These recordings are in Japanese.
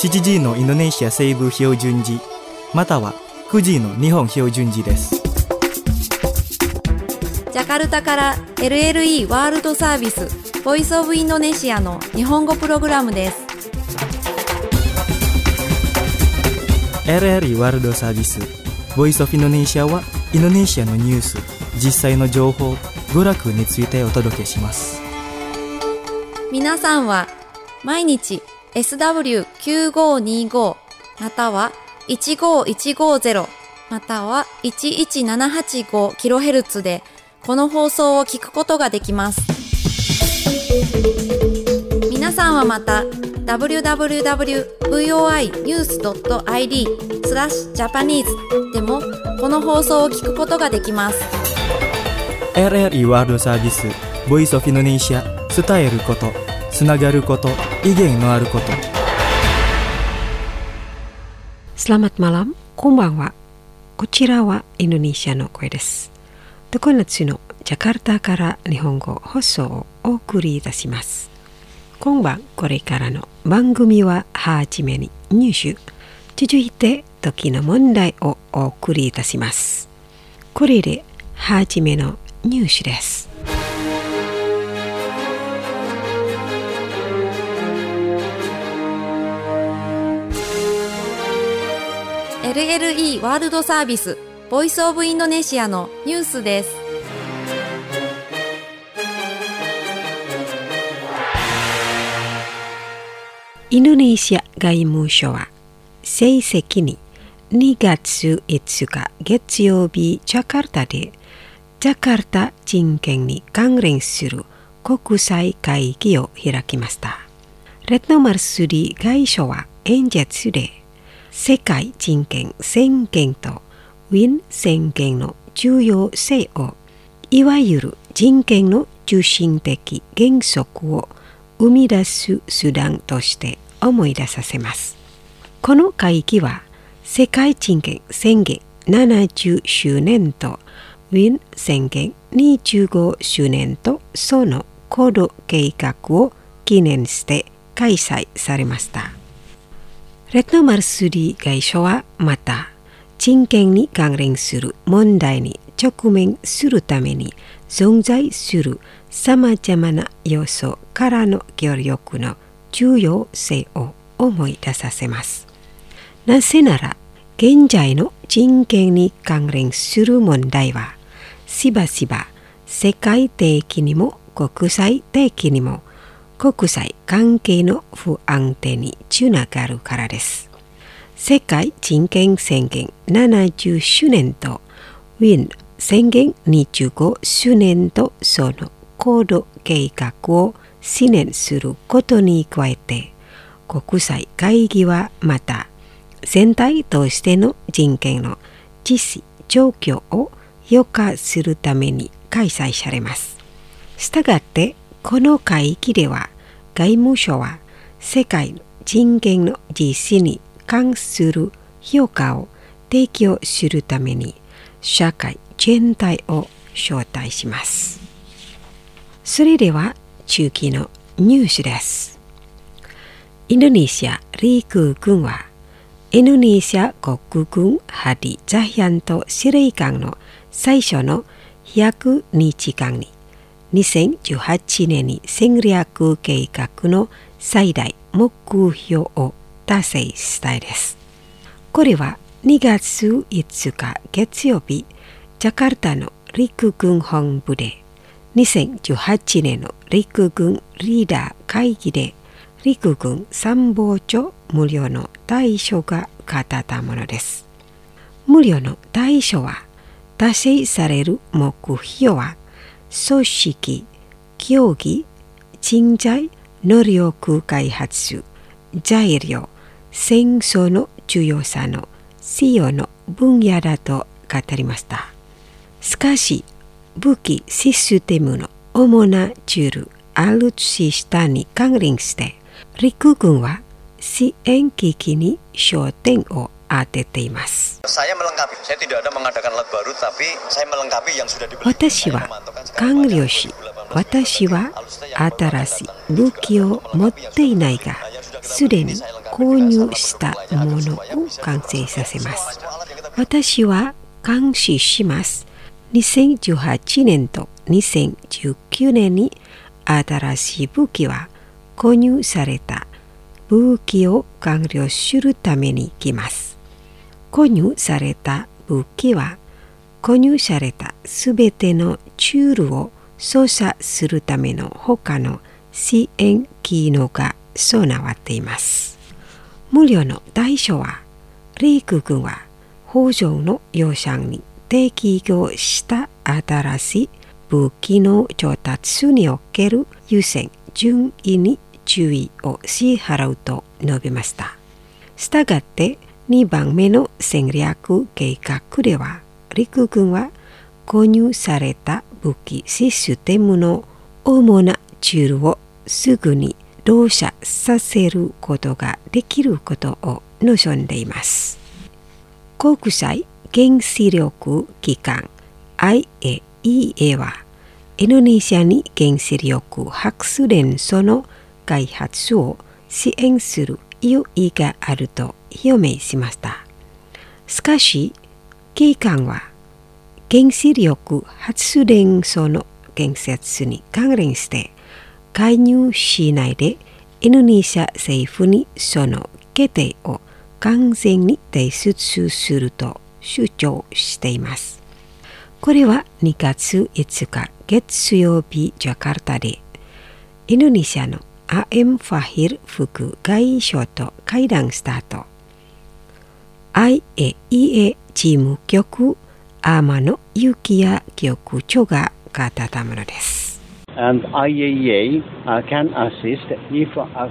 7時のインドネシア西部標準時または9時の日本標準時です。 ジャカルタから LLE ワールドサービスボイスオブインドネシアの日本語プログラムです。 LLE ワールドサービスボイスオブインドネシアはインドネシアのニュース、実際の情報、娯楽についてお届けします。 皆さんは毎日 SW9525 または15150または 11785kHz でこの放送を聞くことができます。皆さんはまた www.voinews.id/Japanese でもこの放送を聞くことができます。 LLE ワールドサービスボイスオブインドネシア、伝えること、つながること、意見のあること。 Selamat malam、こんばんは。こちらはインドネシアの声です。常夏のジャカルタから日本語放送をお送りいたします。今晩これからの番組ははじめにニュース、続いて時の問題をお送りいたします。これではじめのニュースです。 LLE ワールドサービスボイスオブインドネシアのニュースです。 インドネシア外務省は正式に2月5日月曜日ジャカルタでジャカルタ人権に関連する国際会議を開きました。レッドマルスリ外相は演説で世界人権宣言とウィーン宣言の重要性をいわゆる人権の中心的原則を生み出す手段として思い出させます。この会議は世界人権宣言70周年とウィーン宣言25周年とその行動計画を記念して開催されました。レッドマルスリー外相はまた人権に関連する問題に直面するために存在するさまざまな要素からの協力の重要性を思い出させます。なぜなら現在の人権に関連する問題はしばしば世界的にも国際的にも国際関係の不安定につながるからです。世界人権宣言70周年とウィーン宣言25周年とその行動計画を支援することに加えて、国際会議はまた全体としての人権の実施状況を評価するために開催されます。したがってこの会議では外務省は世界の人権の実施に関する評価を提供するために社会全体を招待します。それでは中期のニュースです。インドネシア陸軍はインドネシア国軍ハディ・ジャヒアント司令官の最初の100日間に2018年に戦略計画の最大目標を達成したいです。これは2月5日月曜日、ジャカルタの陸軍本部で2018年の陸軍リーダー会議で陸軍参謀長無料の対処が語ったものです。無料の対処は達成される目標は組織、競技、人材、能力開発、材料、戦争の重要さの使用の分野だと語りました。しかし、武器システムの主なツール、アルツシスタに関連して、陸軍は支援機器に焦点を当てています。私は官僚士私は新しい武器を持っていないが、すでに購入したものを完成させます。私は監視します。2018年と2019年に新しい武器は購入された武器を完了するために来ます。購入された武器は購入されたすべてのツールを操作するための他の支援機能が備わっています。無料の対象は、陸軍は法上の予算に適用した新しい武器の調達における優先順位に注意を支払うと述べました。したがって2番目の戦略計画では、陸軍は購入された武器システムの主なツールをすぐに動作させることができることを望んでいます。国際原子力機関 IAEA は、インドネシアに原子力発電所の開発を支援する意義があると表明しました。しかし、機関は原子力発電所の建設に関連して介入しないで、インドネシア政府にその決定を完全に提出すると主張しています。これは2月5日月曜日ジャカルタで、インドネシアのAM ファヒル副外相と会談した後、IAEA 事務局天野幸也局長が語ったものです。 And IAEA can assist if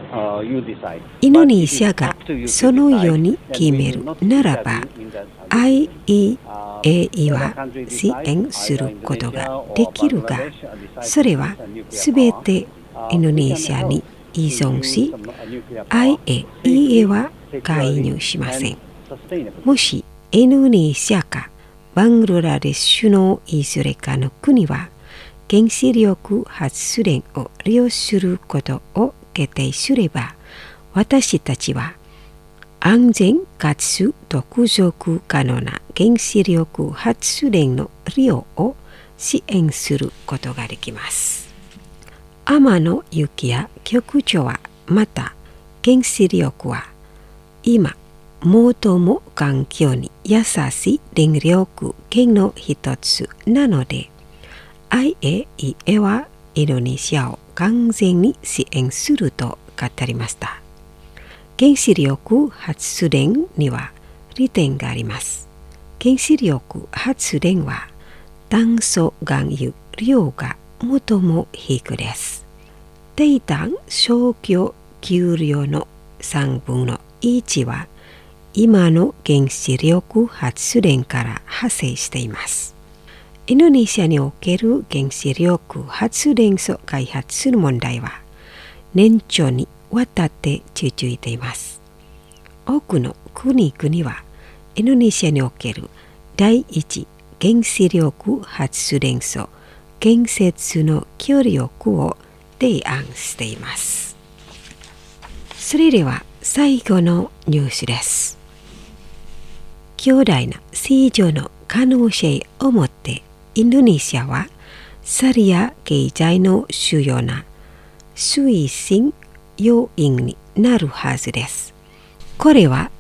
you decide. インドネシアがそのように決めるならば、IAEA は支援することができるが、それはすべてインドネシアに依存し、IAEA は介入しません。もしインドネシアかバングラデシュのいずれかの国は原子力発電を利用することを決定すれば、私たちは安全かつ継続可能な原子力発電の利用を支援することができます。天野幸也局長はまた、原子力は今最も環境に優しい電力源の一つなので、IAEA はインドネシアを完全に支援すると語りました。原子力発電には利点があります。原子力発電は炭素含有量が最も低いです。低炭消去給量の3分の1は今の原子力発電から派生しています。インドネシアにおける原子力発電所開発する問題は年長にわたって続いています。多くの国々はインドネシアにおける第一原子力発電所建設の協力を提案しています。それでは最後のニュースです。強大な成長の可能性を持ってインドネシアはサリア経済の主要な推進要因になるはずです。これは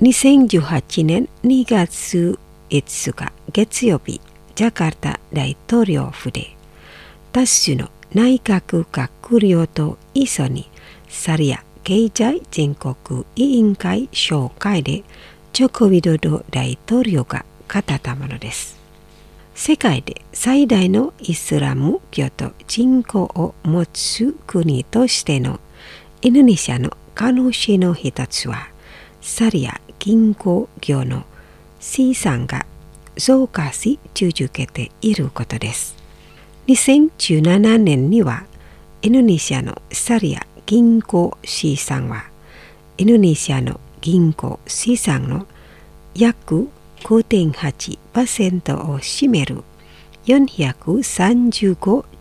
2018年2月5日月曜日、ジャカルタ大統領府で多数の内閣閣僚と一緒にサリア経済全国委員会総会でジョコ・ウィドド大統領が語ったものです。世界で最大のイスラム教徒人口を持つ国としてのインドネシアの可能性の一つは、サリア銀行業の資産が増加し続けていることです。2017年にはインドネシアのサリア銀行資産はインドネシアの銀行資産の約 5.8% を占める435兆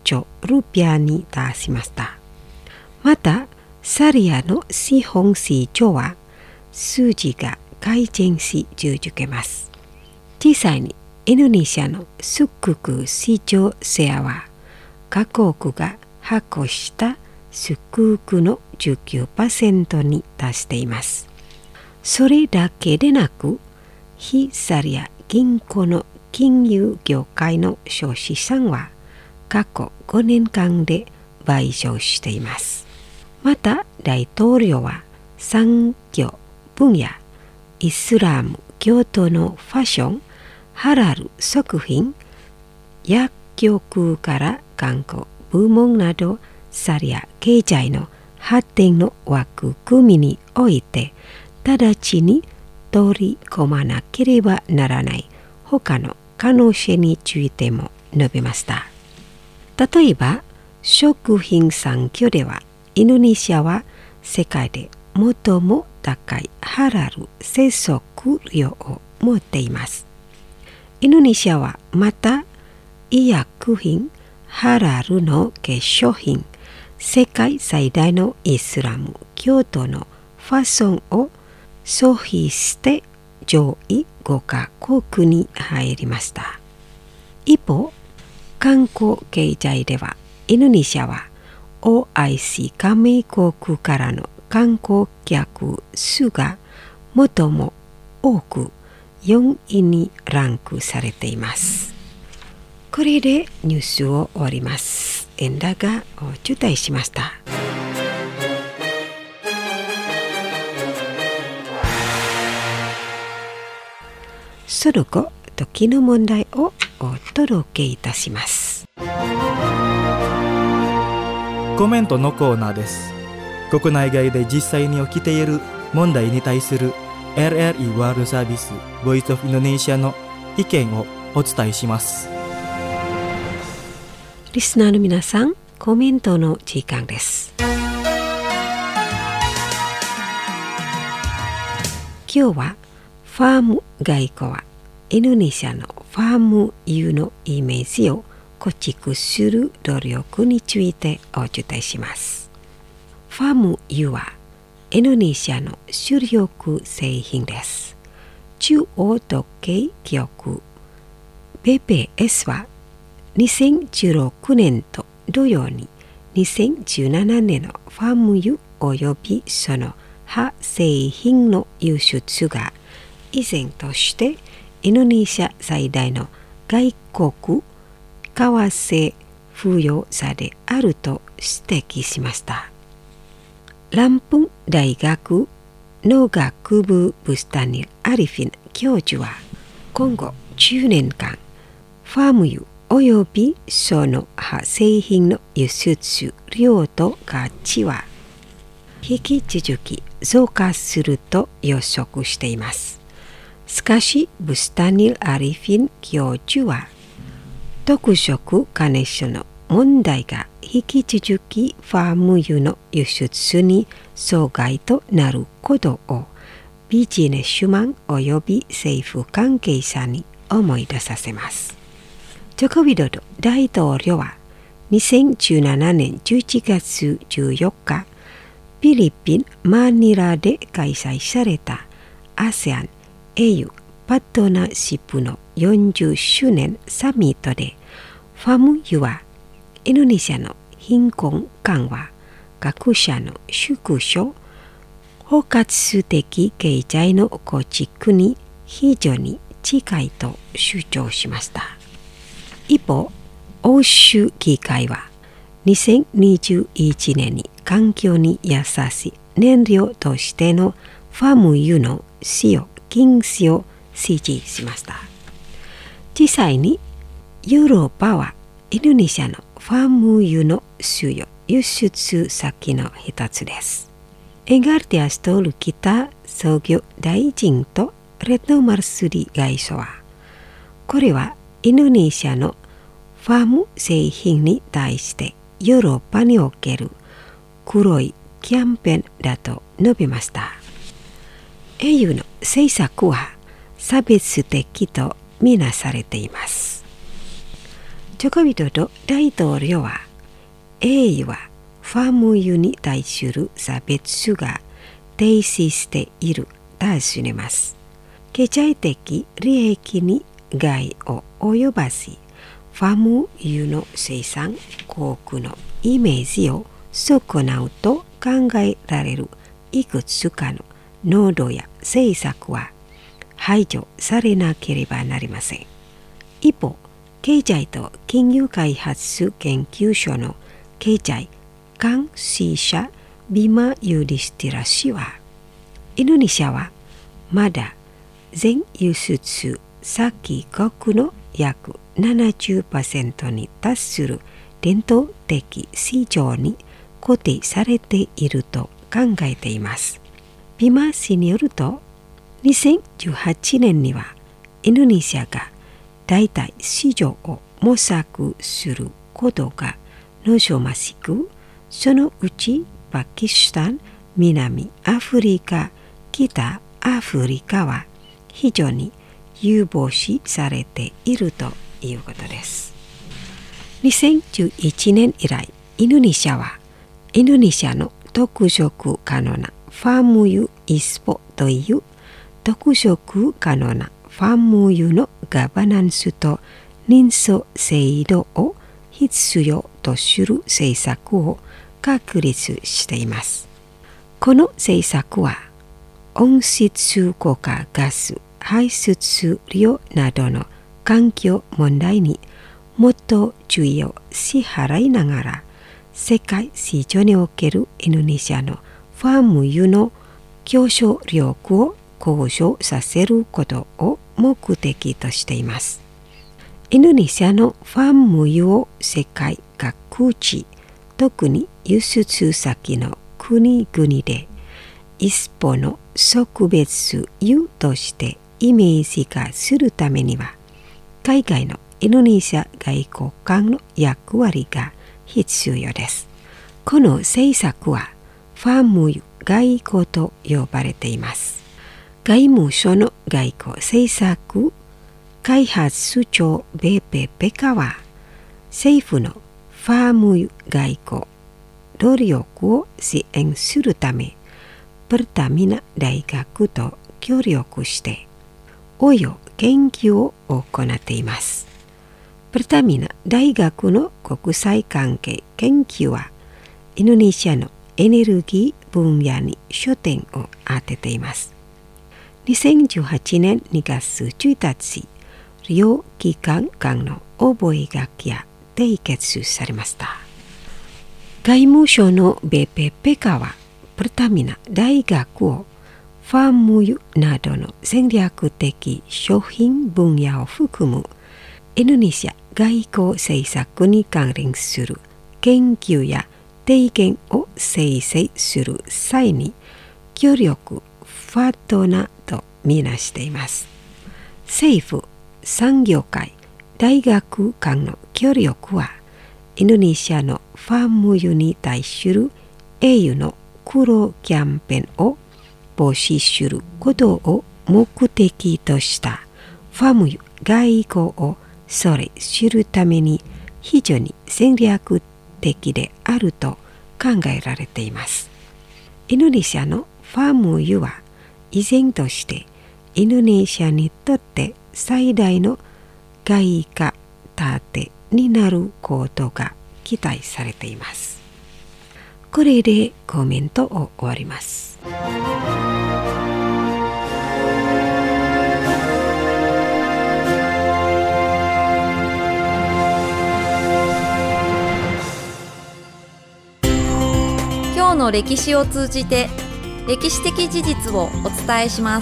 ルピアに達しました。また、サリアの資本市場は数字が改善し続けます。実際にインドネシアの出国市場シェアは各国が発行した出国の 19% に達しています。それだけでなく、非サリア銀行の金融業界の総資産は過去5年間で倍増しています。また大統領は産業分野、イスラム教徒のファッション、ハラル食品、薬局から観光部門などサリア経済の発展の枠組みにおいて直ちに取り込まなければならない他の可能性についても述べました。例えば、食品産業ではインドネシアは世界で最も高いハラル生息量を持っています。インドネシアはまた医薬品、ハラルの化粧品、世界最大のイスラム教徒のファッションを消費して上位5カ国に入りました。一方、観光経済ではインドネシアは OIC 加盟国からの観光客数が最も多く4位にランクされています。これでニュースを終わります。円高がお伝えしました。その後、時の問題をお届けいたします。 コメントのコーナーです。国内外で実際に起きている問題に対する RRI ワールドサービス Voice of Indonesia の意見をお伝えします。 リスナーの皆さん、コメントの時間です。今日はファーム外交はインドネシアのファームユーのイメージを構築する努力についてお伝えします。ファームユーはインドネシアの主力製品です。中央時計局 BPS は2016年と同様に2017年のファーム油およびその派製品の輸出が依然としてインドネシア最大の外国為替不要者であると指摘しました。ランプン大学農学部ブスタニル・アリフィン教授は今後10年間ファーム油およびその派製品の輸出量と価値は引き続き増加すると予測しています。しかし、ブスタニル・アリフィン教授は特色加熱の問題が引き続きファーム油の輸出に阻害となることをビジネスマンおよび政府関係者に思い出させます。ジョコビドド大統領は2017年11月14日、フィリピン・マニラで開催された ASEAN 英雄パートナーシップの40周年サミットで、ファーム油はインドネシアの貧困緩和、格差の縮小、包括的経済の構築に非常に近いと主張しました。一方、欧州議会は2021年に環境に優しい燃料としてのファーム油の使用禁止を支持しました。実際にヨーロッパはインドネシアのファーム油の主要輸出先の一つです。エガルティアストルキタ創業大臣とレッドマルスリ外相は、これはインドネシアのファーム製品に対してヨーロッパにおける黒いキャンペーンだと述べました。EU の政策は差別的とみなされています。ジョコビドド大統領は英はファム油に対する差別が停止していると尋ねます。経済的利益に害を及ばし、ファム油の生産国のイメージを損なうと考えられるいくつかの濃度や政策は排除されなければなりません。一方、経済と金融開発研究所の経済監視者ビマ・ユディスティラ氏は、インドネシアはまだ全輸出先国の約 70% に達する伝統的市場に固定されていると考えています。ビマ氏によると、2018年にはインドネシアが代替市場を模索することが望ましく、そのうちパキスタン、南アフリカ、北アフリカは非常に有望視されているということです。2011年以来、インドネシアはインドネシアの特色可能なファーム油イスポという特色可能なファーム油のガバナンスと認証制度を必要とする政策を確立しています。この政策は温室効果ガス排出量などの環境問題にもっと注意を支払いながら、世界市場におけるインドネシアのファーム油の競争力を向上させることを目的としています。インドネシアのファーム油を世界各地、特に輸出先の国々でイスポの特別油としてイメージ化するためには、海外のインドネシア外交官の役割が必要です。この政策はファーム油外交と呼ばれています。外務省の外交政策開発庁 BPPK は、政府のファーム油外交努力を支援するため、プルタミナ大学と協力して応用研究を行っています。プルタミナ大学の国際関係研究は、インドネシアのエネルギー分野に焦点を当てています。2018年2月1日、両機関間の覚書が締結されました。外務省のBPPKは、プルタミナ大学をファーム油などの戦略的商品分野を含むインドネシア外交政策に関連する研究や提言を生成する際に協力パートナーとみなしています。政府、産業界、大学間の協力は、インドネシアのファーム油に対する EU の黒キャンペーンを防止することを目的としたファーム油外交をそれ知るために非常に戦略的であると考えられています。インドネシアのファーム油は依然としてインドネシアにとって最大の外貨建てになることが期待されています。これでコメントを終わります。 今日の歴史を通じて歴史的事実をお伝えします。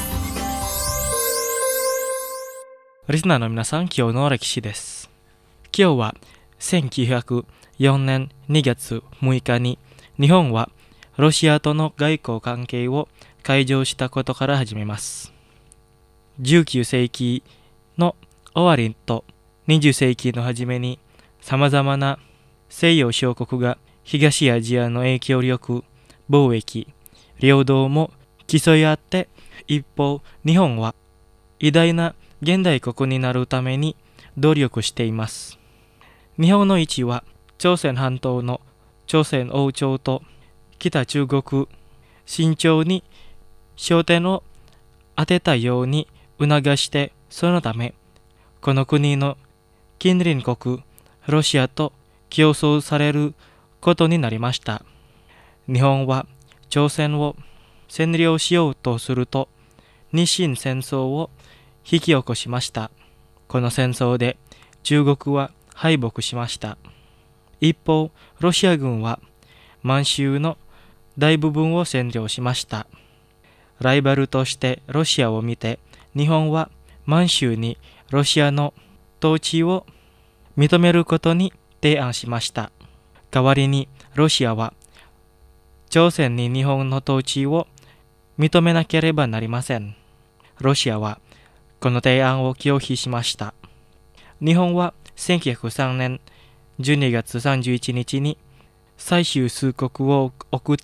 リスナーの皆さん、今日の歴史です。今日は1904年2月6日に日本はロシアとの外交関係を解除したことから始めます。19世紀の終わりと20世紀の初めに様々な西洋諸国が東アジアの影響力、貿易、領土も競い合って、一方日本は偉大な現代国になるために努力しています。日本の位置は朝鮮半島の朝鮮王朝と北中国慎重に焦点を当てたように促して、そのためこの国の近隣国ロシアと競争されることになりました。日本は朝鮮を占領しようとすると日清戦争を引き起こしました。この戦争で中国は敗北しました。一方、ロシア軍は満州の大部分を占領しました。ライバルとしてロシアを見て、日本は満州にロシアの統治を認めることに提案しました。代わりにロシアは朝鮮に日本の統治を認めなければなりません。ロシアはこの提案を拒否しました。日本は1903年12月31日に最終通告を送って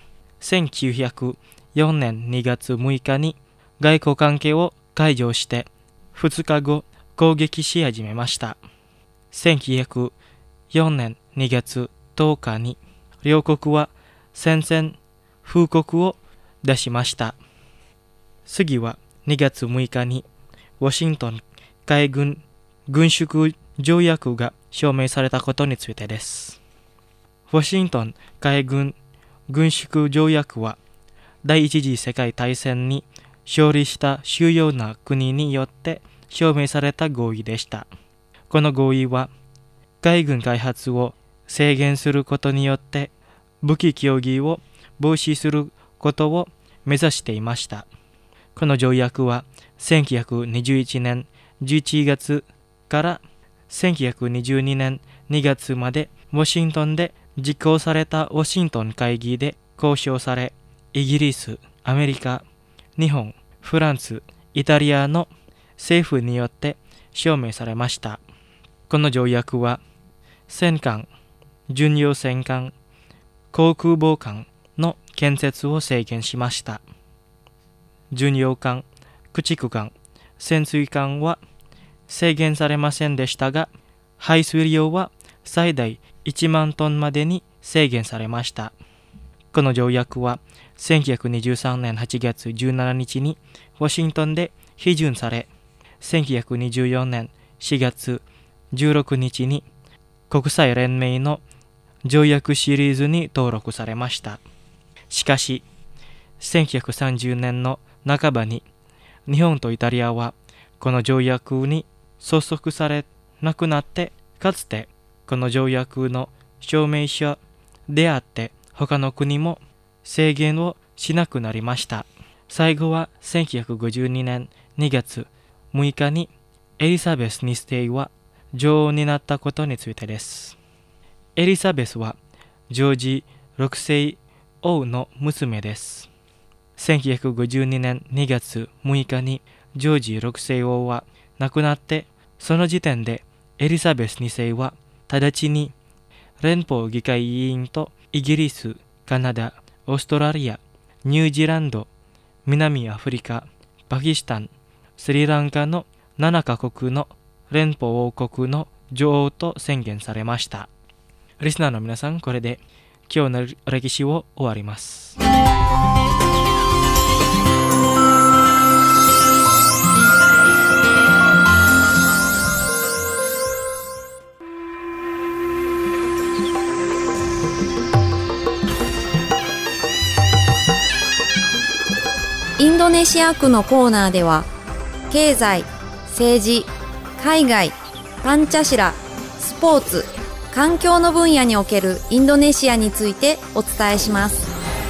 、1904年2月6日に外交関係を解除して2日後攻撃し始めました。1904年2月10日に両国は宣戦布告を出しました。次は2月6日にワシントン海軍軍縮条約が署名されたことについてです。ワシントン海軍軍縮条約は第一次世界大戦に勝利した主要な国によって署名された合意でした。この合意は海軍開発を制限することによって武器協議を防止することを目指していました。この条約は1921年11月から1922年2月までワシントンで実行されたワシントン会議で交渉され、イギリス、アメリカ、日本、フランス、イタリアの政府によって署名されました。この条約は戦艦、巡洋戦艦、航空母艦の建設を制限しました。巡洋艦、駆逐艦、潜水艦は制限されませんでしたが、排水量は最大1万トンまでに制限されました。この条約は1923年8月17日にワシントンで批准され、1924年4月16日に国際連盟の条約シリーズに登録されました。しかし、1930年の半ばに日本とイタリアはこの条約に拘束されなくなって、かつてこの条約の証明書であって他の国も制限をしなくなりました。最後は1952年2月6日にエリザベス2世は女王になったことについてです。エリザベスはジョージ6世王の娘です。1952年2月6日にジョージ6世王は亡くなって、その時点でエリザベス2世は直ちに連邦議会議員とイギリス、カナダ、オーストラリア、ニュージーランド、南アフリカ、パキスタン、スリランカの7カ国の連邦王国の女王と宣言されました。リスナーの皆さん、これで今日の歴史を終わります。 インドネシア区のコーナーでは、経済、政治、海外、パンチャシラ、スポーツ、環境の分野におけるインドネシアについてお伝えします。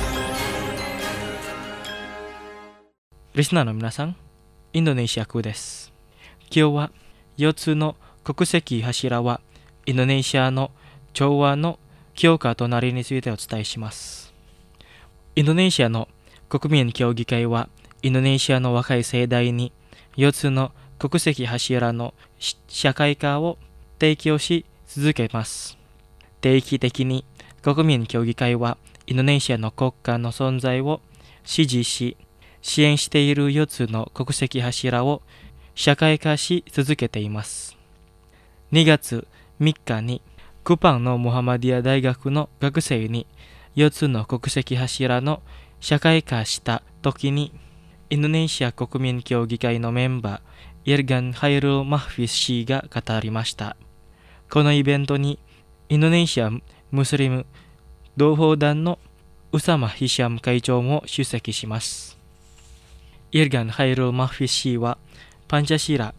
リスナーの皆さん、インドネシア区です。今日は4つの国籍柱はインドネシアの調和の強化となりについてお伝えします。インドネシアの国民協議会はインドネシアの若い世代に4つの国籍柱の社会化を提供し続けます。定期的に国民協議会はインドネシアの国家の存在を支持し、支援している4つの国籍柱を社会化し続けています。2月3日にクパンのモハマディア大学の学生に4つの国籍柱の社会化した時に、インドネシア国民協議会のメンバーイルガン・ハイル・マフィス氏が語りました。このイベントにインドネシアムスリム同胞団のウサマ・ヒシャム会長も出席します。イルガン・ハイル・マフィス氏はパンチャシラ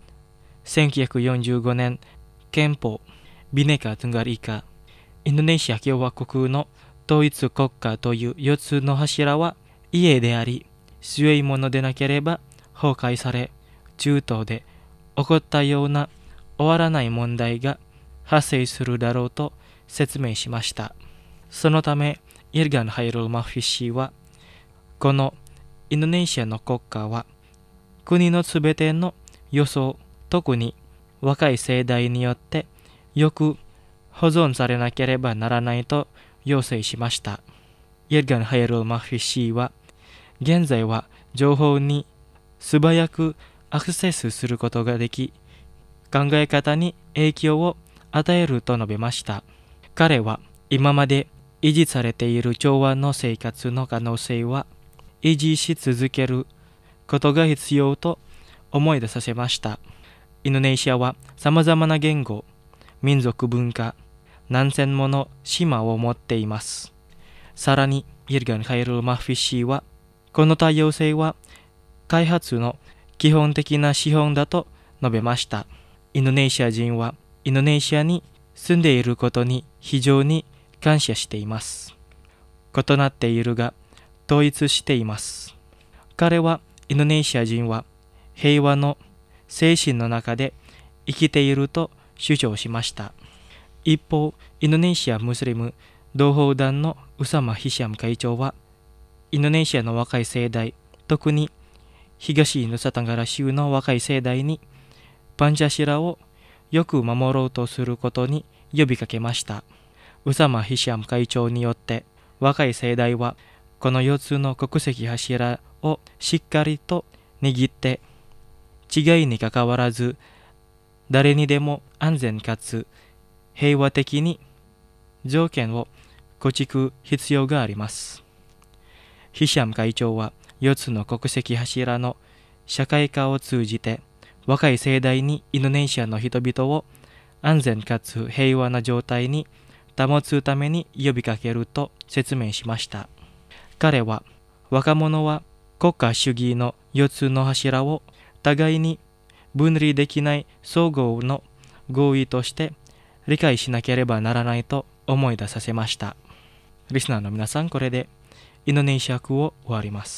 1945年憲法ビネカ・トゥンガリカインドネシア共和国の統一国家という4つの柱は家であり強いものでなければ崩壊され、中東で起こったような終わらない問題が発生するだろうと説明しました。そのためイルガン・ハイル・マフィ氏は、このインドネシアの国家は国のすべての予想、特に若い世代によってよく保存されなければならないと要請しました。イルガン・ハイル・マフィ氏は、現在は情報に素早くアクセスすることができ、考え方に影響を与えると述べました。彼は今まで維持されている調和の生活の可能性は維持し続けることが必要と思い出させました。インドネシアは様々な言語、民族文化、何千もの島を持っています。さらにイルガン・ハイル・マフィ氏は、この多様性は開発の基本的な資本だと述べました。インドネシア人はインドネシアに住んでいることに非常に感謝しています。異なっているが統一しています。彼はインドネシア人は平和の精神の中で生きていると主張しました。一方、インドネシアムスリム同胞団のウサマ・ヒシャム会長は、インドネシアの若い世代、特に東ヌサタンガラ州の若い世代にパンチャシラをよく守ろうとすることに呼びかけました。ウサマ・ヒシャム会長によって、若い世代はこの4つの国籍柱をしっかりと握って、違いにかかわらず誰にでも安全かつ平和的に条件を構築必要があります。ヒシャム会長は4つの国籍柱の社会化を通じて若い世代にインドネシアの人々を安全かつ平和な状態に保つために呼びかけると説明しました。彼は、若者は国家主義の4つの柱を互いに分離できない相互の合意として理解しなければならないと思い出させました。リスナーの皆さん、これでインドネシア語を終わります。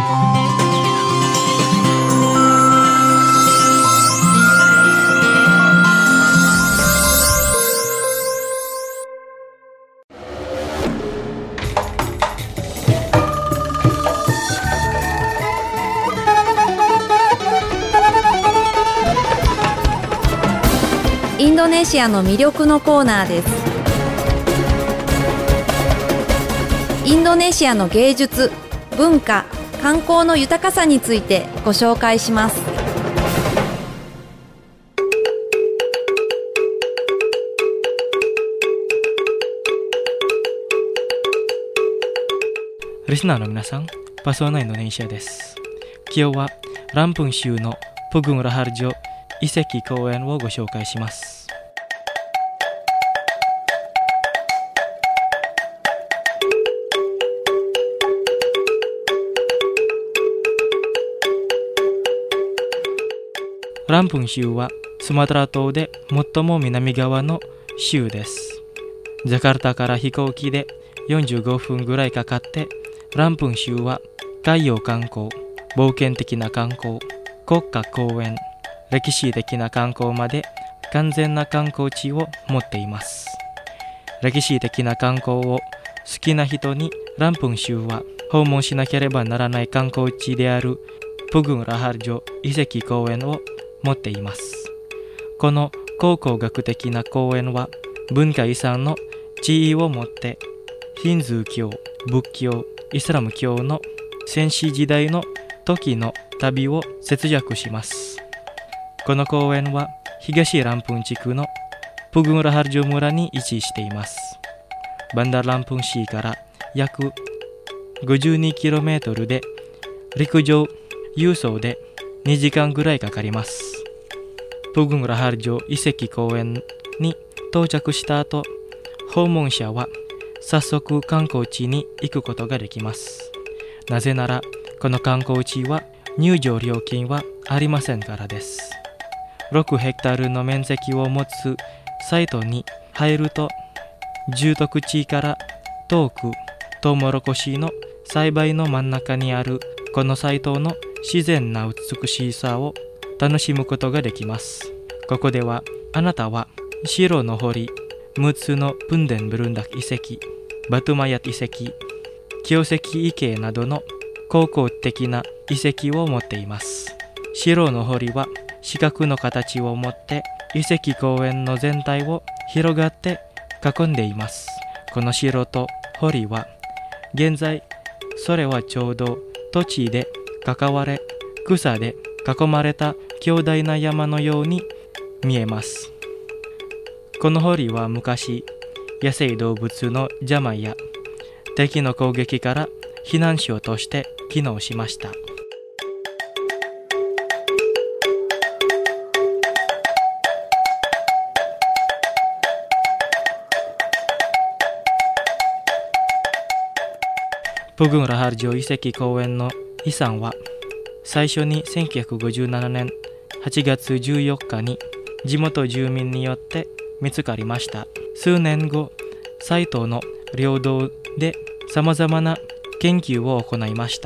インドネシアの魅力のコーナーです。インドネシアの芸術、文化、観光の豊かさについてご紹介します。 リスナーの皆さん、パソーナインドネシアです。今日はランプン州のプグンラハルジョ遺跡公園をご紹介します。ランプン州はスマトラ島で最も南側の州です。ジャカルタから飛行機で45分ぐらいかかって、ランプン州は海洋観光、冒険的な観光、国家公園、歴史的な観光まで完全な観光地を持っています。歴史的な観光を好きな人にランプン州は訪問しなければならない観光地であるプグンラハルジョ遺跡公園を持っています。この考古学的な公園は文化遺産の地位を持ってヒンズー教、仏教、イスラム教の先史時代の時の旅を節約します。この公園は東ランプン地区のプグンラハルジョ村に位置しています。バンダーランプン市から約 52km で陸上輸送で2時間ぐらいかかります。プグンラハルジョ遺跡公園に到着した後、訪問者は早速観光地に行くことができます。なぜならこの観光地は入場料金はありませんからです。6ヘクタールの面積を持つサイトに入ると、住宅地から遠くトウモロコシの栽培の真ん中にあるこのサイトの自然な美しさを楽しむことができます。ここではあなたは白の堀、6つのプンデンブルンダ遺跡、バトゥマヤ遺跡、清石池などの考古的な遺跡を持っています。白の堀は四角の形を持って遺跡公園の全体を広がって囲んでいます。この城と堀は現在それはちょうど土地で囲われ草で囲まれた強大な山のように見えます。この堀は昔野生動物の邪魔や敵の攻撃から避難所として機能しました。プグンラハルジョ遺跡公園の遺産は最初に1957年8月14日に地元住民によって見つかりました。数年後、サイトの領土でさまざまな研究を行いました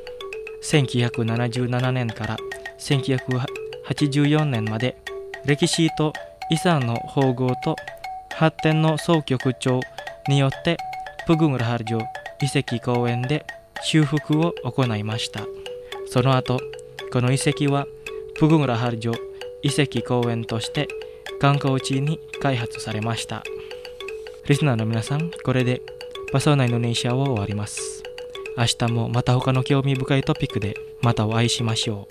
。1977年から1984年まで歴史と遺産の保護と発展の総局長によってプグンラハルジョ遺跡公園で修復を行いました。その後、この遺跡はプグンラハルジョ遺跡公園として観光地に開発されました。リスナーの皆さん、これでパソーナインドネシアを終わります。明日もまた他の興味深いトピックでまたお会いしましょう。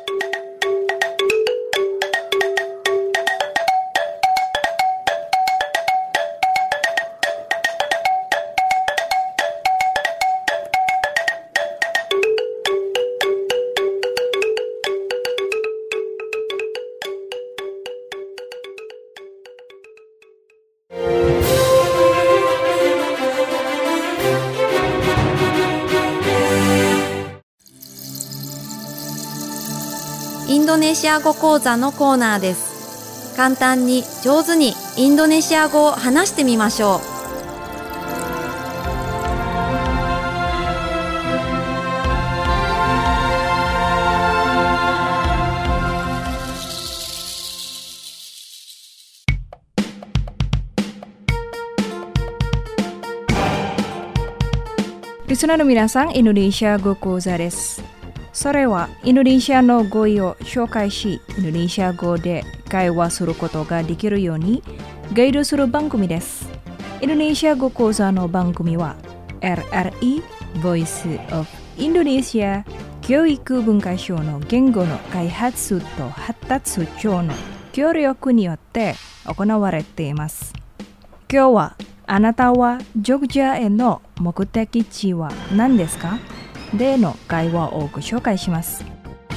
インドネシア語講座のコーナーです。簡単に上手にインドネシア語を話してみましょう。 リスナーの皆さん、インドネシア語講座です。それはインドネシアの語彙を紹介し、インドネシア語で会話することができるようにガイドする番組です。インドネシア語講座の番組は RRI Voice of Indonesia 教育文化省の言語の開発と発達庁の協力によって行われています。今日はあなたはジョグジャへの目的地は何ですか？での会話をご紹介します。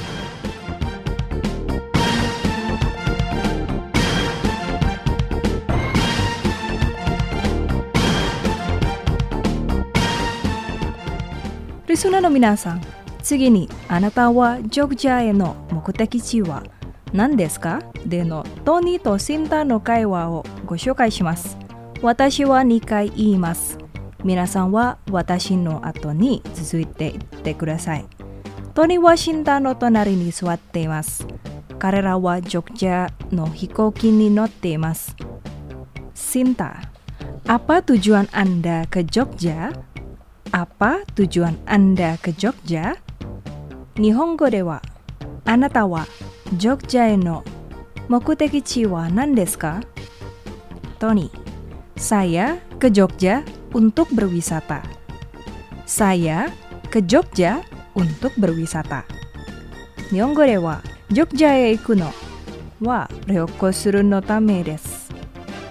リスナーの皆さん、次にあなたはジョグジャへの目的地は何ですか？でのトニーとシンタの会話をご紹介します。私は2回言います。皆さんは私の後に続いていってください。トニーはシンタの隣に座っています。彼らはジョグジャの飛行機に乗っています。Sinta, apa tujuan Anda ke Jogja? Apa tujuan Anda ke Jogja? 日本語では、あなたはジョグジャへの目的地は何ですか？トニー、Saya ke Jogja untuk berwisata. Saya ke Jogja untuk berwisata. 日本語では、ジョグジャへ行くのは旅行するのためです。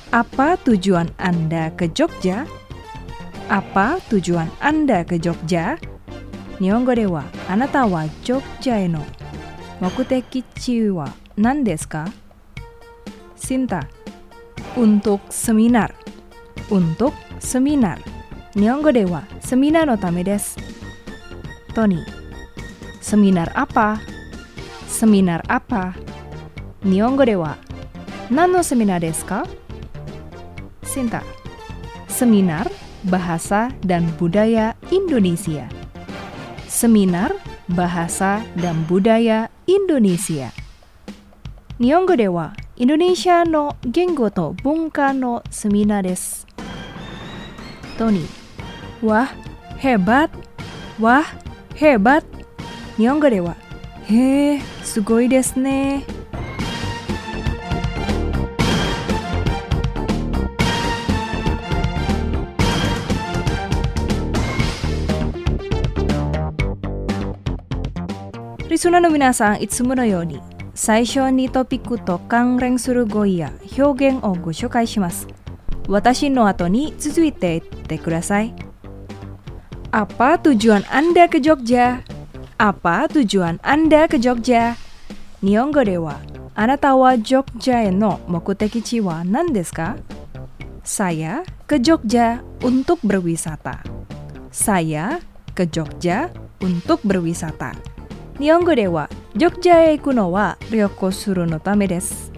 Apa tujuan Anda ke Jogja? Apa tujuan Anda ke Jogja? Nihongo de wa anata wa Jogja e no mokutekichi wa nan desu ka? Sinta. Untuk seminar. Untuk seminar. Nihongo de wa seminar no tame desu. Toni. Seminar apa? Seminar apa? Nihongo de wa nan no seminar desu ka? Sinta. Seminar Bahasa dan Budaya Indonesia. Seminar Bahasa dan Budaya Indonesia. Nihongo de wa Indonesia no gengo to bunka no seminar desu. Toni. Wah, hebat. Wah, hebat. Nihongo de wa sugoi desu ne. Listenerの皆さん、いつものように最初にトピックと関連する語彙や表現をご紹介します。私の後に続いていってください。Apa tujuan Anda ke Jogja? Apa tujuan Anda ke Jogja? Nihongo de wa anata wa Jogja e no mokutekichi wa nan desu ka? Saya ke Jogja untuk berwisata. Saya ke Jogja untuk berwisata. Nihongo de wa Jogja e iku no wa ryoko suru no tame desu.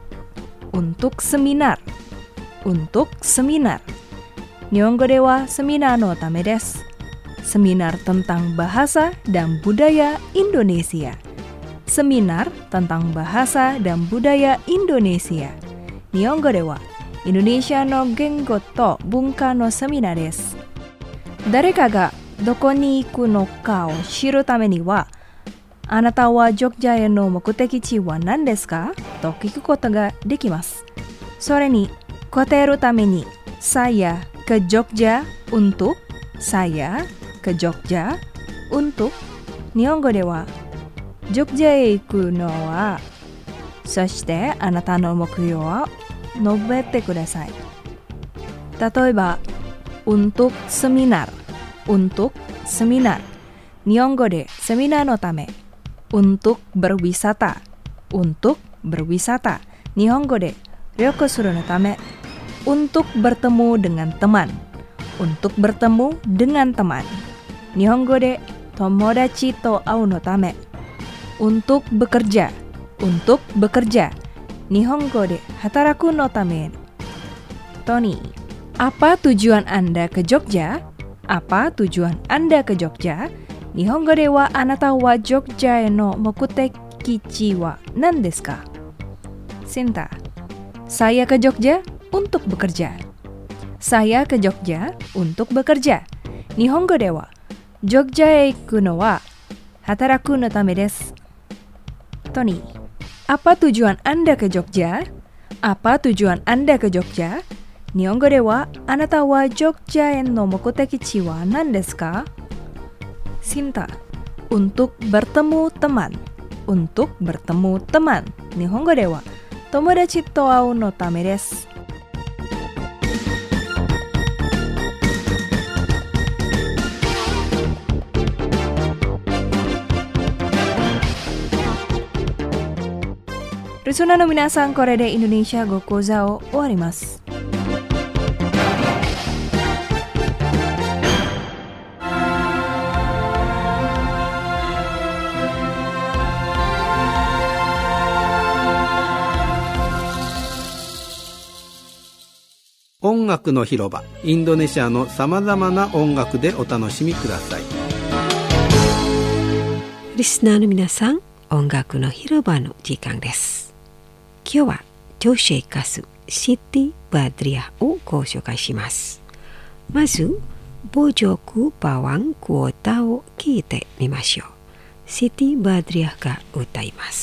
Untuk seminar. Untuk seminar. Nihongo de wa seminar no tame desu. Seminar tentang bahasa dan budaya Indonesia. Seminar tentang bahasa dan budaya Indonesia. Nihongo de wa Indonesia no gengo to bunka no seminar desu. Dareka ga doko ni iku no ka o shiru tame ni wa あなたはジョグジャへの目的地は何ですかと聞くことができます。それに答えるために Saya ke Jogja untuk Saya ke Jogja untuk 日本語ではジョグジャへ行くのはそしてあなたの目標を述べてください。例えば untuk seminar untuk seminar 日本語でセミナーのためuntuk berwisata untuk berwisata 日本語で旅行するのため untuk bertemu dengan teman untuk bertemu dengan teman 日本語で友達と会うのため untuk bekerja untuk bekerja 日本語で働くのため Tony apa tujuan Anda ke Jogja? Apa tujuan Anda ke Jogja? 日本語ではあなたはジョグジャへの目的地は何ですか? Sinta. Saya ke Jogja untuk bekerja. Saya ke Jogja untuk bekerja. 日本語ではジョグジャへ行くのは働くのためです。Tony. Apa tujuan Anda ke Jogja? Apa tujuan Anda ke Jogja? 日本語ではあなたはジョグジャへの目的地は何ですか? Sinta. Untuk bertemu teman. Untuk bertemu teman. 日本語では友達と会うのためです。リスナーの皆さん、これでインドネシア語講座を終わります。 音楽の広場、インドネシアのさまざまな音楽でお楽しみください。 リスナーの皆さん、音楽の広場の時間です。今日は女性歌手シティ・バドリアをご紹介します。まずボジョク・バワン・クォータを聴いてみましょう。シティ・バドリアが歌います。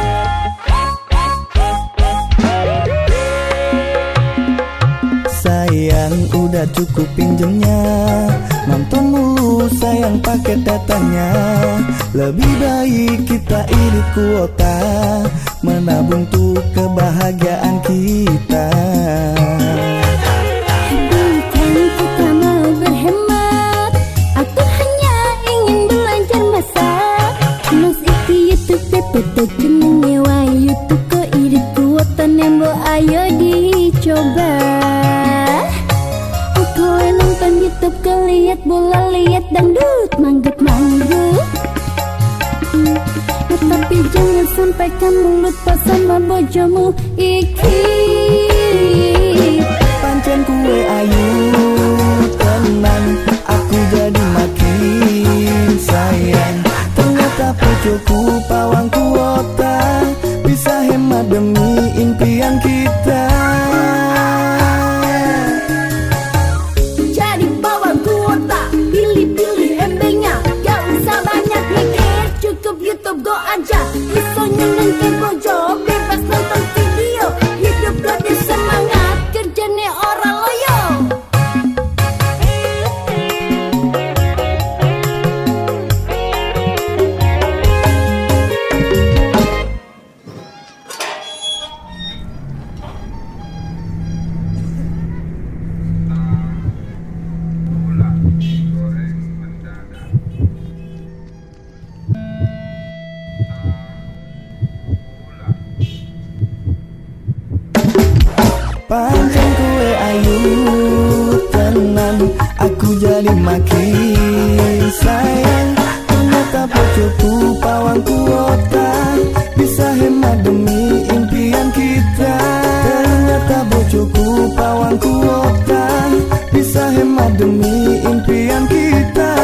Saya sayang, udah cukup pinjemnya. Nonton mulu sayang paket datanya. Lebih baik kita irit kuota, menabung tuh kebahagiaan kita. Bukan kita mau berhemat, aku hanya ingin belajar masak. Mas iki YouTube pepeto jeneng nyewa YouTube ko irit kuota nembo, ayo dicoba. Aku nonton YouTube keliat bola, liat dangdut, manggut-manggut. Tapi jangan sampai kamu lupa sama bojomu iki. Pancen kue ayu tenang, aku jadi makin sayang. Ternyata bojoku pawang kuota, bisa hemat demi impian kita. Jadi pawang kuota, pilih-pilih MB-nya, gak usah banyak mikir, cukup YouTube go aja. Iso nyenengin bojo, bebas nonton video, hidup lebih semangat, kerjanya orang loyo. Panjang kue ayu tenang, aku jadi makin sayang. Ternyata bojoku pawang kuota, bisa hemat demi impian kita. Ternyata bojoku pawang kuota, bisa hemat demi impian kita.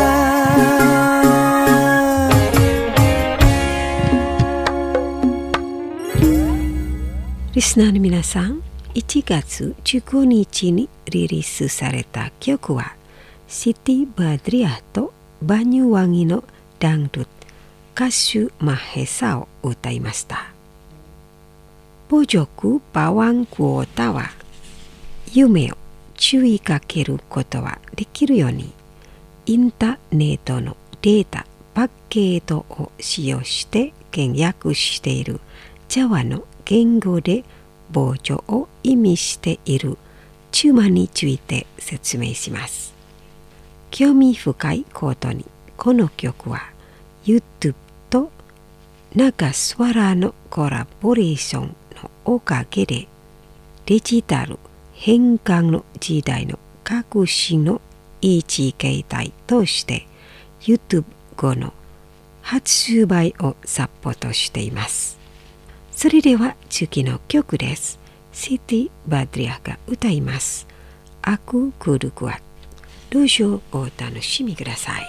Listener minasan, 1月15日にリリースされた曲はシティ・バドリアとバニュワギのダンドゥ歌手マヘサを歌いました。ボジョク・パワンクオータは夢を注意かけることはできるようにインターネットのデータパッケージを使用して翻訳しているジャワの言語でボジョを意味している妻について説明します。興味深いことにこの曲は YouTube とナガスワラのコラボレーションのおかげでデジタル変換の時代の革新の一形態として YouTube 後の発売をサポートしています。それでは次の曲です。シティ・バドリアが歌います。Aku Kudu Kuat。どうぞお楽しみください。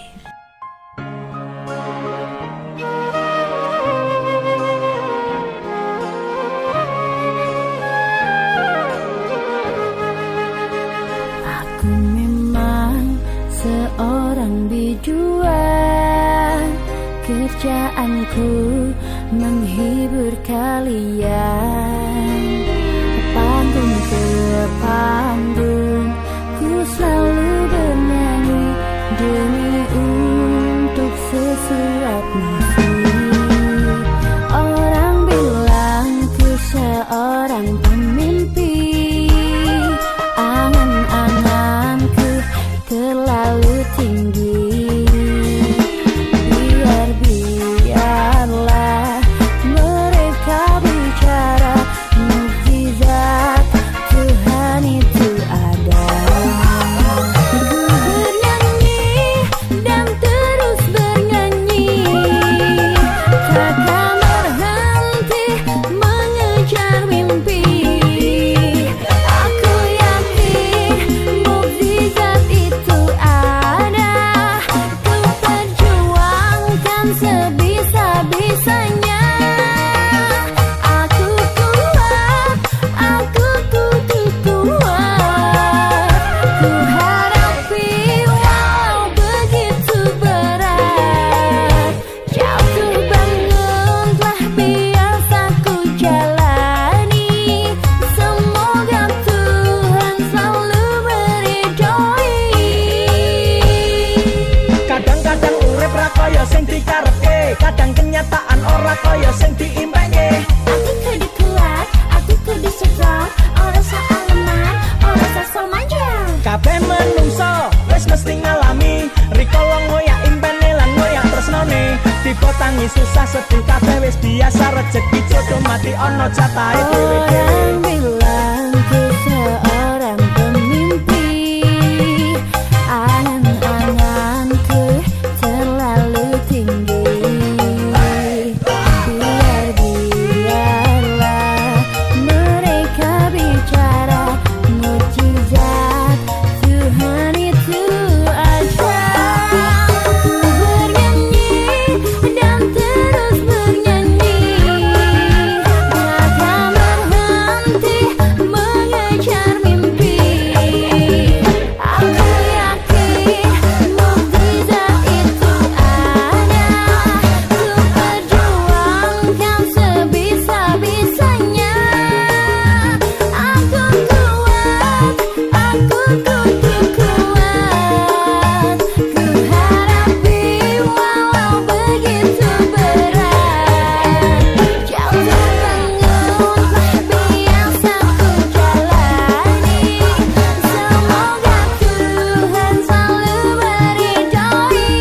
Aku memang seorang bijuan, kerjaanku menghibur kalian. Panggung ke panggung, ku selalu bernyanyi demi untuk sesuap nasi. Orang bilang ku seorang pemimpi, angan-anganku terlalu tinggi. Biarlah mereka bicara, mukjizat Tuhan itu ada. Ku bernyanyi dan terus bernyanyi, ora kaya sing diimpenge. Aku kudu kuat, aku kudu strong, ora salah lemah, ora salah manja. Kabeh menungso wis mesti ngalami rikala ngoyak impene lan ngoyak tresnane. Tiba tangi susah sedih kabeh wis biasa, rejeki jodoh mati ana jatahe dhewe-dhewe. Orang bilang ku seorang pemimpi, angan-anganku terlalu tinggi. Biarlah mereka bicara, mukjizat Tuhan itu ajaib. Bernyanyi dan terus bernyanyi, takkan berhenti mengejar mimpi. Aku yakin mukjizat itu ada, ku perjuangkan sebisa-bisanya. Aku kuat, aku kudu kuat, ku hadapi walau begitu berat. Jauh bangun biasa ku jalani, semoga Tuhan selalu meridhoi.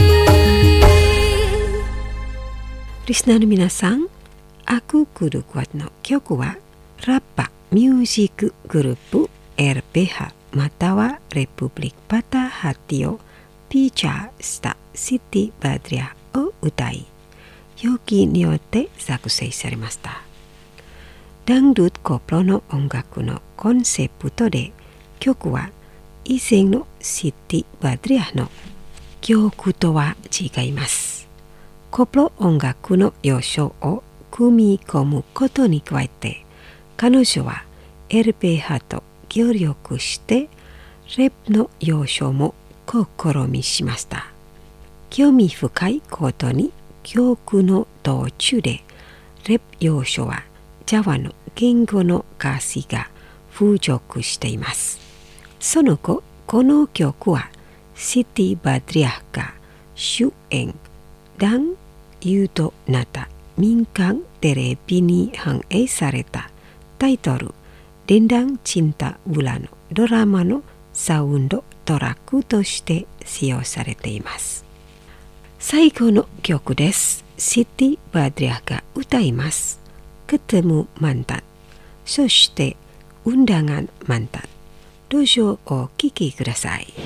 Listener minasan, Aku Kudu Kuat no kyoku wa Rappa Music Group RPH またはレプブリックパタハティをフィーチャーしたシティバドリアを歌い、表記によって作成されました。ダンドゥッコプロの音楽のコンセプトで、曲は以前のシティバドリアの曲とは違います。コプロ音楽の要素を組み込むことに加えて、彼女はLPHと協力してレプの要素も試みしました。興味深いことに曲の途中でレプ要素はジャワの言語の歌詞が付属しています。その後、この曲はシティバドリアが主演dan Yudo Nata 民間テレビに反映されたタイトルDendang Cinta Bulan ドラマのサウンドトラックとして使用されています。最後の曲です。シティバドリアが歌います。Ketemu Mantan、そしてUndangan Mantan。どうぞお聴きください。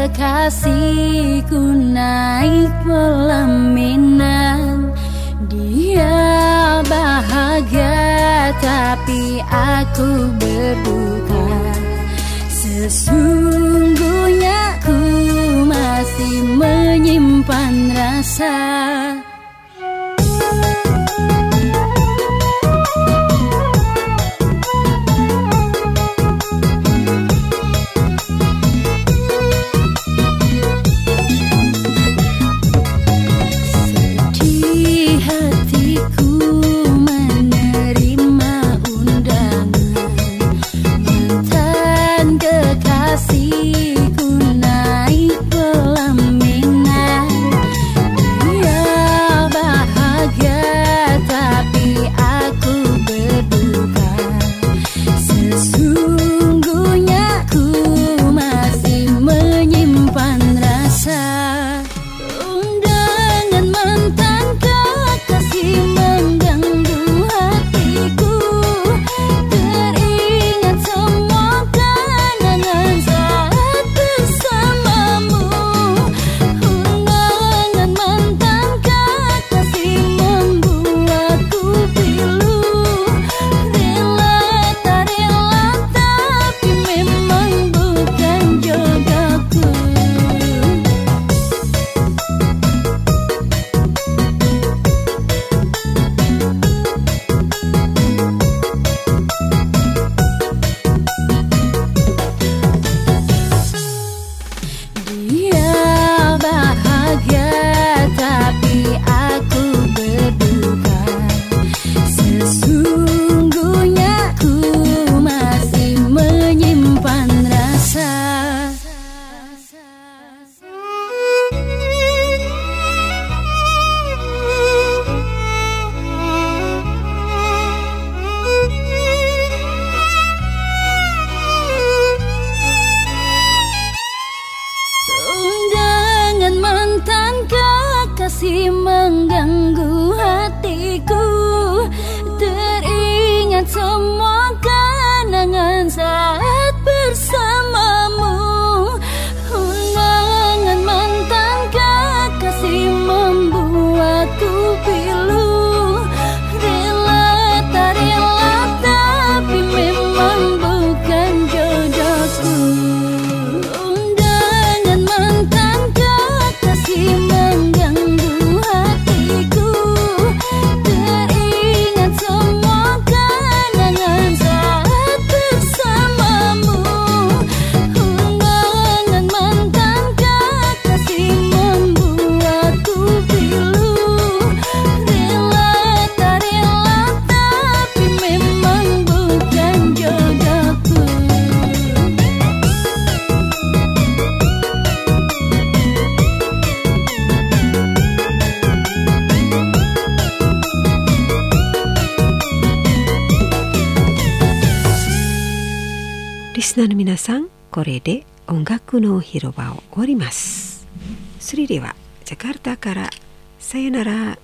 kekasihku naik pelaminan. Dia bahagia tapi aku berduka. Sesungguhnya ku masih menyimpan rasa. Kasih mengganggu hatiku, teringat semua kenangan saat bersamamu. Undangan mantan kekasih membuatku pilu. Rela tak rela tapi memang bukan jodohku. Undangan mantan kekasih mengganggu hatiku, teringat semua kenangan saat bersamamu. Undangan mantan kekasih membuatku pilu. Rela tak rela tapi memang bukan jodohku. Listener minasan, これで音楽の広場を終わります。それではジャカルタからさよなら。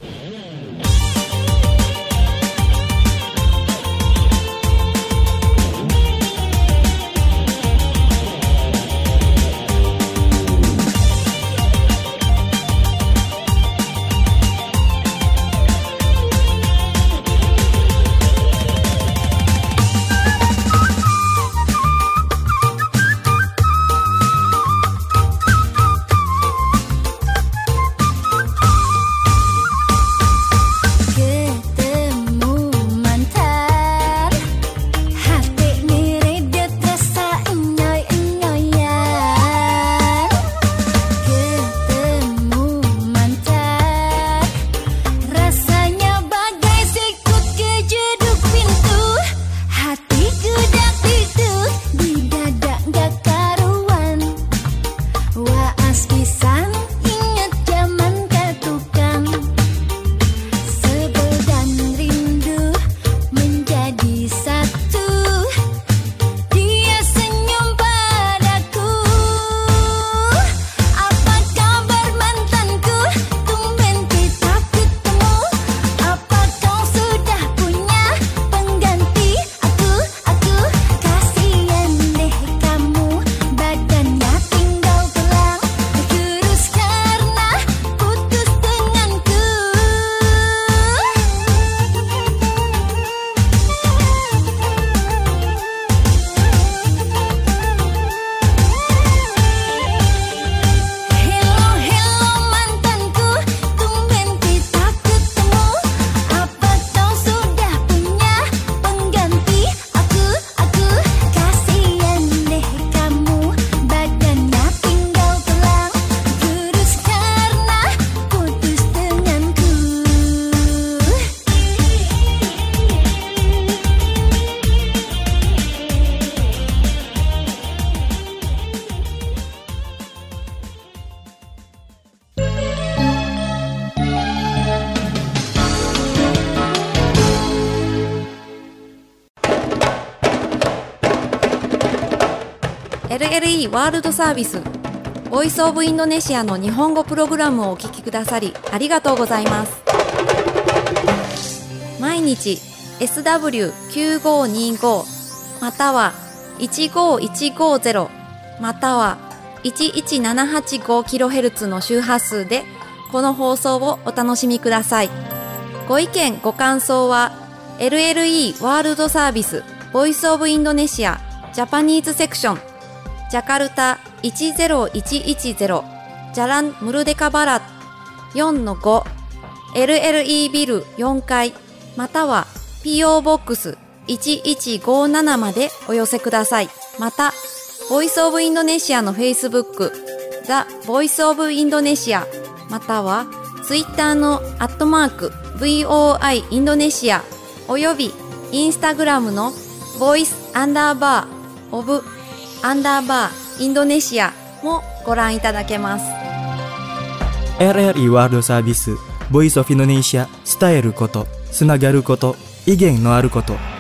LLE ワールドサービスボイスオブインドネシアの日本語プログラムをお聞きくださりありがとうございます。毎日 SW9525 または15150または 11785kHz の周波数でこの放送をお楽しみください。ご意見ご感想は LLE ワールドサービスボイスオブインドネシアジャパニーズセクションジャカルタ10110ジャランムルデカバラ 4-5 LLE ビル4階または PO ボックス1157までお寄せください。またボイスオブインドネシアの Facebook ザ・ボイスオブインドネシアまたは Twitter の@VOI インドネシアおよびインスタグラムのボイス_オブ_インドネシアもご覧いただけます。 RRI ワールドサービスボイスオフインドネシア伝えることつながること威厳のあること